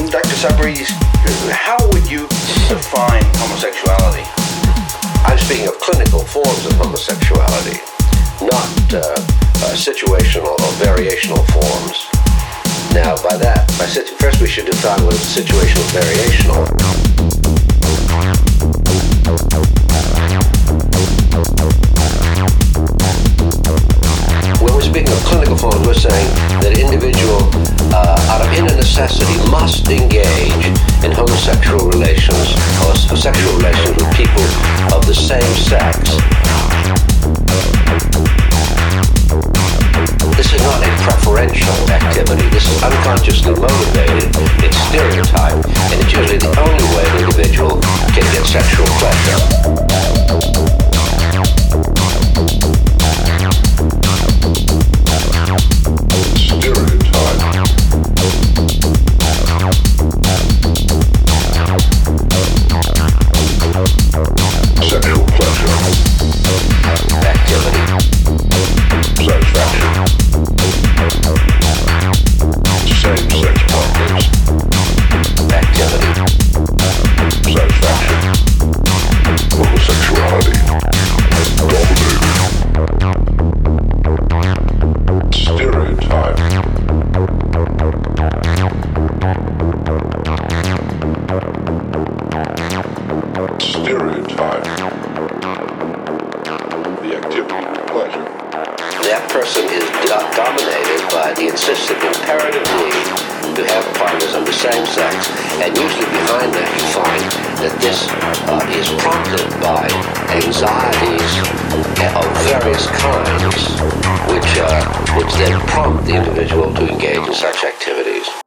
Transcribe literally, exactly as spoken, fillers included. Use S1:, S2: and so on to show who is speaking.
S1: Doctor Sabri, how would you define homosexuality?
S2: I'm speaking of clinical forms of homosexuality, not uh, uh, situational or variational forms. Now, by that, by situ- first we should define what is situational variational. When we're speaking of clinical forms, we're saying that an individual, uh, out of inner necessity, must engage in homosexual relations or sexual relations with people of the same sex. This is not a preferential activity. This is unconsciously motivated. It's stereotyped, and it's usually the only way an individual can get sexual pleasure.
S3: Sexual pleasure.
S2: Activity.
S3: Satisfaction. Same-sex partners.
S2: Activity.
S3: Satisfaction. Homosexuality. Dominated. Stereotype. Stereotype. The activity of pleasure.
S2: That person is do- dominated by the insistent imperative need to have partners of the same sex, and usually behind that you find that this uh, is prompted by anxieties of various kinds, which uh, which then prompt the individual to engage in such activities.